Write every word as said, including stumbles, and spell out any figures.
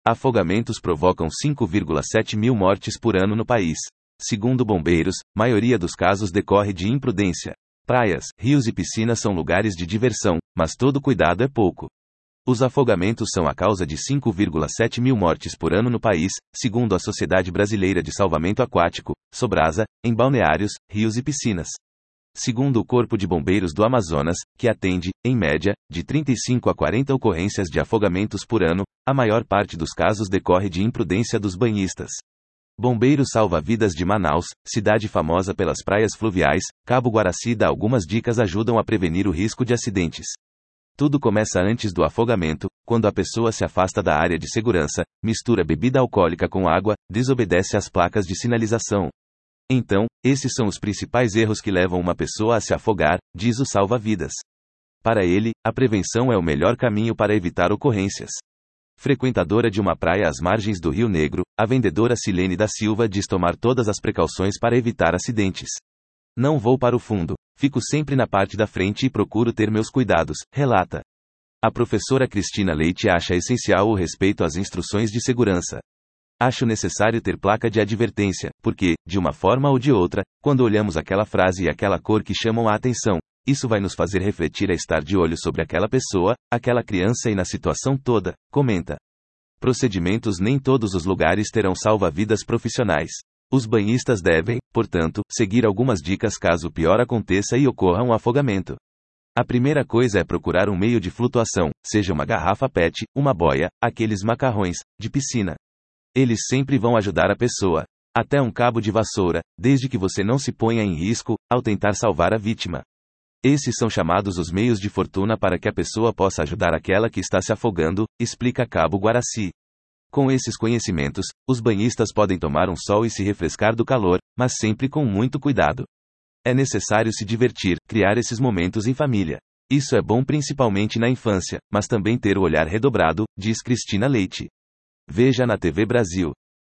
Afogamentos provocam cinco vírgula sete mil mortes por ano no país. Segundo bombeiros, maioria dos casos decorre de imprudência. Praias, rios e piscinas são lugares de diversão, mas todo cuidado é pouco. Os afogamentos são a causa de cinco vírgula sete mil mortes por ano no país, segundo a Sociedade Brasileira de Salvamento Aquático, Sobrasa, em balneários, rios e piscinas. Segundo o Corpo de Bombeiros do Amazonas, que atende, em média, de trinta e cinco a quarenta ocorrências de afogamentos por ano, a maior parte dos casos decorre de imprudência dos banhistas. Bombeiro Salva-Vidas de Manaus, cidade famosa pelas praias fluviais, Cabo Guaraci dá algumas dicas ajudam a prevenir o risco de acidentes. Tudo começa antes do afogamento, quando a pessoa se afasta da área de segurança, mistura bebida alcoólica com água, desobedece às placas de sinalização. Então, esses são os principais erros que levam uma pessoa a se afogar, diz o salva-vidas. Para ele, a prevenção é o melhor caminho para evitar ocorrências. Frequentadora de uma praia às margens do Rio Negro, a vendedora Silene da Silva diz tomar todas as precauções para evitar acidentes. Não vou para o fundo, fico sempre na parte da frente e procuro ter meus cuidados, relata. A professora Cristina Leite acha essencial o respeito às instruções de segurança. Acho necessário ter placa de advertência, porque, de uma forma ou de outra, quando olhamos aquela frase e aquela cor que chamam a atenção, isso vai nos fazer refletir a estar de olho sobre aquela pessoa, aquela criança e na situação toda, comenta. Procedimentos: nem todos os lugares terão salva-vidas profissionais. Os banhistas devem, portanto, seguir algumas dicas caso o pior aconteça e ocorra um afogamento. A primeira coisa é procurar um meio de flutuação, seja uma garrafa P E T, uma boia, aqueles macarrões, de piscina. Eles sempre vão ajudar a pessoa. Até um cabo de vassoura, desde que você não se ponha em risco, ao tentar salvar a vítima. Esses são chamados os meios de fortuna para que a pessoa possa ajudar aquela que está se afogando, explica Cabo Guaraci. Com esses conhecimentos, os banhistas podem tomar um sol e se refrescar do calor, mas sempre com muito cuidado. É necessário se divertir, criar esses momentos em família. Isso é bom principalmente na infância, mas também ter o olhar redobrado, diz Cristina Leite. Veja na T V Brasil.